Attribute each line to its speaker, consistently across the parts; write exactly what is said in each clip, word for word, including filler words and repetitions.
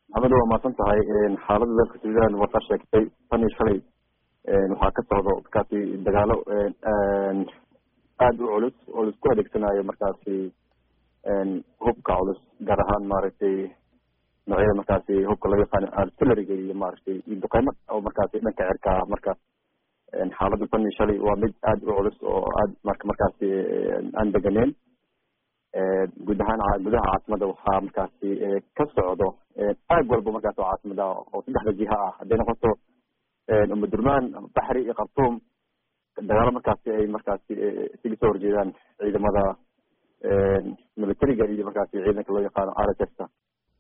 Speaker 1: maxamed waa mahadsan tahay xaaladda dalka suudaan waa ka sheegtay tan iyo shalay waxaa ka socdo markaasi dagaalo aada u culus oo laisku adeegsanayo markaasi hubka culus gaar ahaan maaragtay noocyada markaasi hubka loo yaqaano artilleriga iyo maaragtay iyo duqeymo oo markaasi dhanka cirka marka xaaladda tan iyo shalay waa mid aada u culus oo aada marka markaasi aan deganeen guud ahaan gudaha caasimada waxaa markaasi ka socdo aag walba markaas oo caasimada oo saddexda jiha ah hadday noqoto umadurmaan baxri iyo khartuum dagaalo markaasi ay markaasi isaga soo horjeedaan ciidamada militariga iyo markaasi ciidanka loo yaqaano r s f ta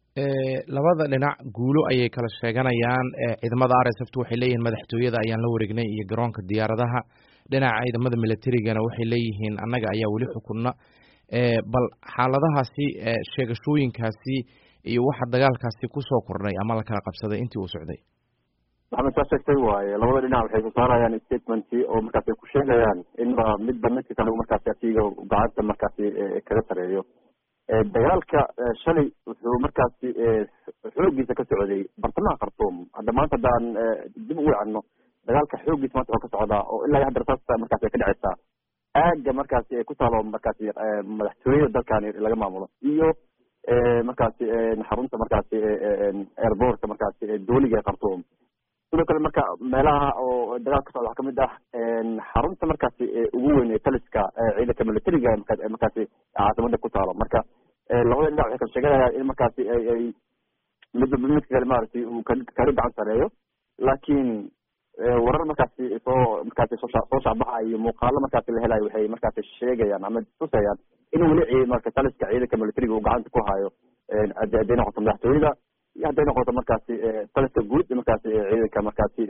Speaker 2: labada dhinac guulo ayay kala sheeganayaan ciidamada r s f ta waxay leeyihiin madaxtooyada ayaan la wareegnay iyo garoonka diyaaradaha dhinaca ciidamada militarigana waxay leeyihiin annaga ayaa weli xukunna bal xaaladahaasi sheegashooyinkaasi iyo waxa dagaalkaasi kusoo kordhay ama la kala qabsaday intii uu socday
Speaker 1: maxamed saa sheegtay waaye labada dhinac waxay soo saarayaan statementy oo markaasi ku sheegayaan in midba midka kale markaasi asiga gacanta markaasi kaga sareeyo dagaalka shalay wuxuu markaasi xoogiisa ka socday bartamaha khartuum hadda maanta haddaan dib u wacno dagaalka xoogiisa maanta oo ka socdaa oo ilaa hadda rasaasta markaasi ay ka dhacaysaa aaga markaasi ku taalo markaasi madaxtooyada dalkani laga maamulo iyo markaasi xarunta markaasi airportka markaasi dooliga ee khartuum sidoo kale marka meelaha oo dagaal ka socda waxaa kamid ah xarunta markaasi ugu weyn ee taliska ciidanka militariga markaasi caasimada ku taalo marka labada dhinac waxay kala sheeganayaan in markaasi ay midba midka kale maaragtay uu kaga gacan sareeyo laakiin warar markaasi soo markaasi soo soo shacbaxa iyo muuqaalo markaasi la helayo waxay markaasi sheegayaan ama tusayaan in weli marka taliska ciidanka militariga uu gacanta ku hayo hadday noqoto madaxtooyada iyo hadday noqoto markaasi taliska guud markaasi ciidanka markaasi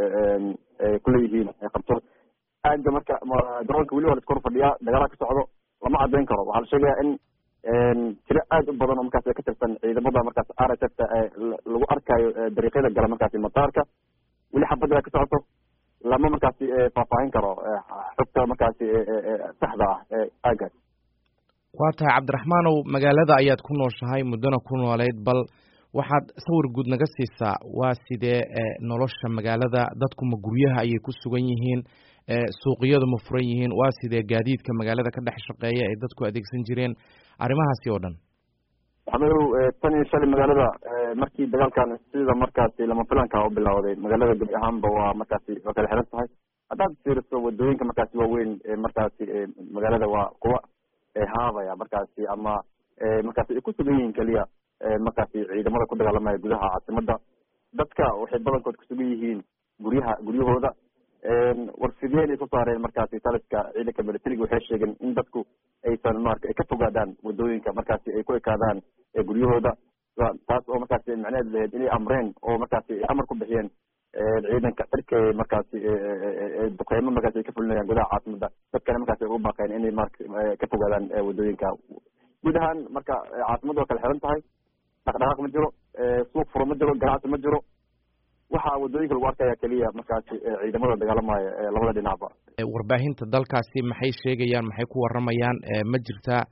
Speaker 1: kuleeyihiin qabto aaga marka garoonka weli waa la iska hor fadhiyaa dagaalaha ka socdo lama cadeyn karo waxaa la sheegaya in tiro aada u badan oo markaasi ka tirsan ciidamada markaasi r s f ta lagu arkayo dariiqyada gala markaasi mataarka weli xabadda ka socoto lama markaasi faahfaahin karo xogta markaasi saxda ah ee aagaas
Speaker 2: waa tahay cabdiraxmaanow magaalada ayaad ku nooshahay muddona ku nooleyd bal waxaad sawir guud naga siisaa waa sidee nolosha magaalada dadku ma guryaha ayay ku sugan yihiin suuqiyadu ma furan yihiin waa sidee gaadiidka magaalada ka dhex shaqeeya ay dadku adeegsan jireen arrimahaasi oo dhan
Speaker 1: maxamedow tan iyo shalay magaalada markii dagaalkan sida markaasi lama filanka u bilowday magaalada gebi ahaanba waa markaasi waa kala xiran tahay haddaad fiiriso wadooyinka markaasi waaweyn markaasi magaalada waa kuwa haabaya markaasi ama markaasi ay ku sugan yihiin keliya markaasi ciidamada ku dagaalamaya gudaha caasimada dadka waxay badankood kusugan yihiin guryaha guryahooda warfideen ay soo saareen markaasi taliska ciidanka militariga waxay sheegeen in dadku aysan marka ay ka fogaadaan wadooyinka markaasi ay ku ekaadaan guryahooda taas oo markaasi macnaheed lahayd inay amreen oo markaasi amar ku bixiyeen ciidanka cirka markaasi duqeymo markaasi ay ka fulinayaan gudaha caasimada dadkana markaasi ay ugu baaqeen inay marka ka fogaadaan wadooyinka guud ahaan marka caasimada waa kala xiran tahay dhaqdhaqaaq ma jiro suuq furo ma jiro ganacsi ma jiro waxaa wadooyinka lagu arkaya keliya markaasi ciidamada dagaalamaya labada dhinacba
Speaker 2: warbaahinta dalkaasi maxay sheegayaan maxay ku waramayaan ma jirtaa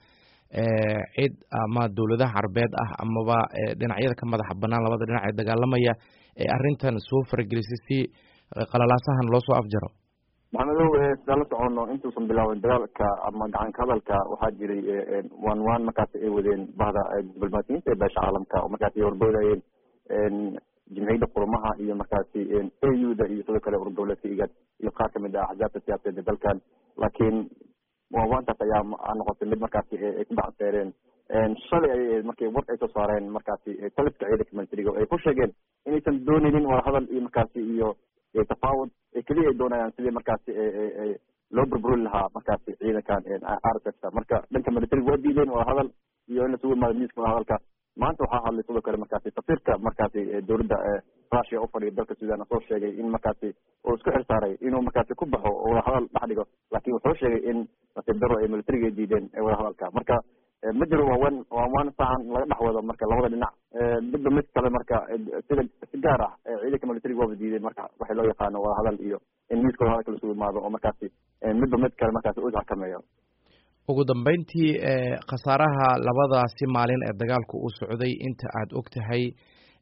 Speaker 2: cid ama dawladaha carbeed ah amaba dhinacyada ka madaxa banaan labada dhinac ee dagaalamaya ee arrintan soo faragelisay si qalalaasahan loo soo afjaro
Speaker 1: maxamedow sidaan la socono intuusan bilaawin dagaalka ama gacanka hadalka waxaa jiray one one markaasi ay wadeen bahda diblomaasiyiinta ee beesha caalamka oo markaasi horboodayeen jimciyadda qurumaha iyo markaasi a u da iyo sidoo kale urgoboleedka igad iyo qaar kamid ah axzaabta siyaasadeed dalkan laakiin waantaas ayaa noqotay mid markaasi ay ku baxseereen shalay ayay markii war ay soo saareen markaasi taliska ciidanka militariga ay ku sheegeen inaysan dooneynin wada hadal iyo markaasi iyo tafaawud keliya ay doonayaan sidii markaasi loo burburin lahaa markaasi ciidankan r s f ta marka dhanka militariga waa diideen wada hadal iyo in lasugu imaado miiska wada hadalka maanta waxaa hadlay sidoo kale markaasi safiirka markaasi dowladda russia ufadhiya dalka sudan soo sheegay in markaasi uu isku xil saaray inuu markaasi ku baxo oo wada hadal dhex dhigo laakiin wuxuu sheegay in nasiib daro ay militariga ay diideen wada hadalka marka ma jiro waawan waawan sacan laga dhex wado marka labada dhinac midba mid kale marka sida si gaar ah ciidanka militariga waaba diiday marka waxay loo yaqaano wada hadal iyo in miiska wada hadalka lasugu imaado oo markaasi midba mid kale markaasi u xakameeyo
Speaker 2: ugu dambeyntii khasaaraha labadaasi maalin ee dagaalku uu socday inta aad og tahay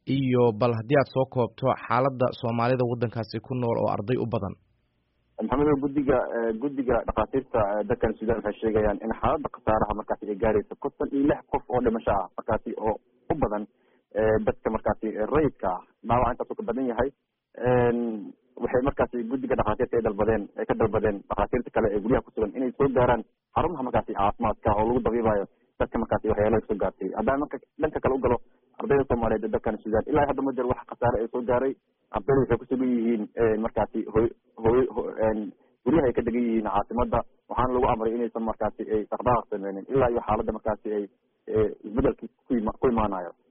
Speaker 2: iyo bal haddii aad soo koobto xaaladda soomaalida waddankaasi ku nool oo arday u badan.
Speaker 1: maxamed guddiga guddiga dhakhaatiirta dalkan suudaan waxay sheegayaan in xaaladda khasaaraha markaasi ay gaarayso konton iyo lix qof oo dhimasho ah markaasi oo u badan dadka markaasi rayidka ah dhaawac intaasuu ka badan yahay. waxay markaasi guddiga dhakhaatiirta ay dalbadeen ay ka dalbadeen dhakhaatiirta kale ee guryaha kusugan inay soo gaaraan xarumaha markaasi caafimaadka oo lagu dabiibayo dadka markaasi waxyaalaha kasoo gaartay. haddaan marka dhanka kale u galo ardayda soomaaliyeed ee dalkan suudaan ilaa hadda ma jiro wax khasaare ay soo gaaray. ardayda waxay kusugan yihiin markaasi hoy hoy guryaha ay ka degan yihiin caasimada, waxaana lagu amray inaysan markaasi ay dhaqdhaqaaq sameynin ilaa iyo xaaladda markaasi ay isbedelki ku imaanayo.